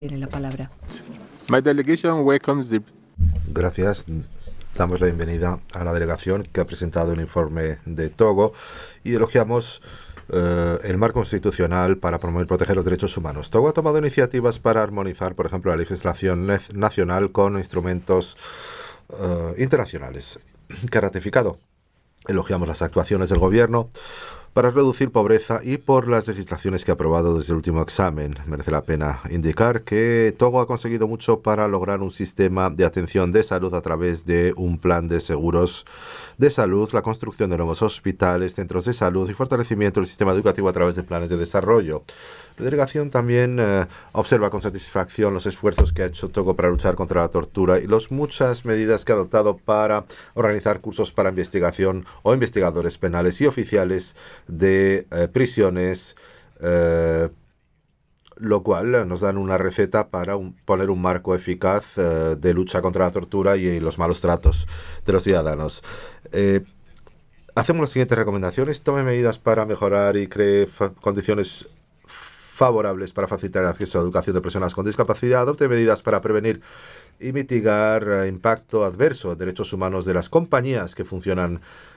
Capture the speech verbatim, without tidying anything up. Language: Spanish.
Tiene la palabra. My delegation welcomes the... Gracias. Damos la bienvenida a la delegación que ha presentado el informe de Togo y elogiamos eh, el marco constitucional para promover y proteger los derechos humanos. Togo ha tomado iniciativas para armonizar, por ejemplo, la legislación nacional con instrumentos eh, internacionales que ha ratificado. Elogiamos las actuaciones del gobierno para reducir pobreza y por las legislaciones que ha aprobado desde el último examen. Merece la pena indicar que Togo ha conseguido mucho para lograr un sistema de atención de salud a través de un plan de seguros de salud, la construcción de nuevos hospitales, centros de salud y fortalecimiento del sistema educativo a través de planes de desarrollo. La delegación también eh, observa con satisfacción los esfuerzos que ha hecho Togo para luchar contra la tortura y las muchas medidas que ha adoptado para organizar cursos para investigación o investigadores penales y oficiales de eh, prisiones, eh, lo cual nos dan una receta para un, poner un marco eficaz eh, de lucha contra la tortura y, y los malos tratos de los ciudadanos. Eh, Hacemos las siguientes recomendaciones. Tome medidas para mejorar y cree condiciones favorables para facilitar el acceso a la educación de personas con discapacidad. Adopte medidas para prevenir y mitigar eh, impacto adverso en derechos humanos de las compañías que funcionan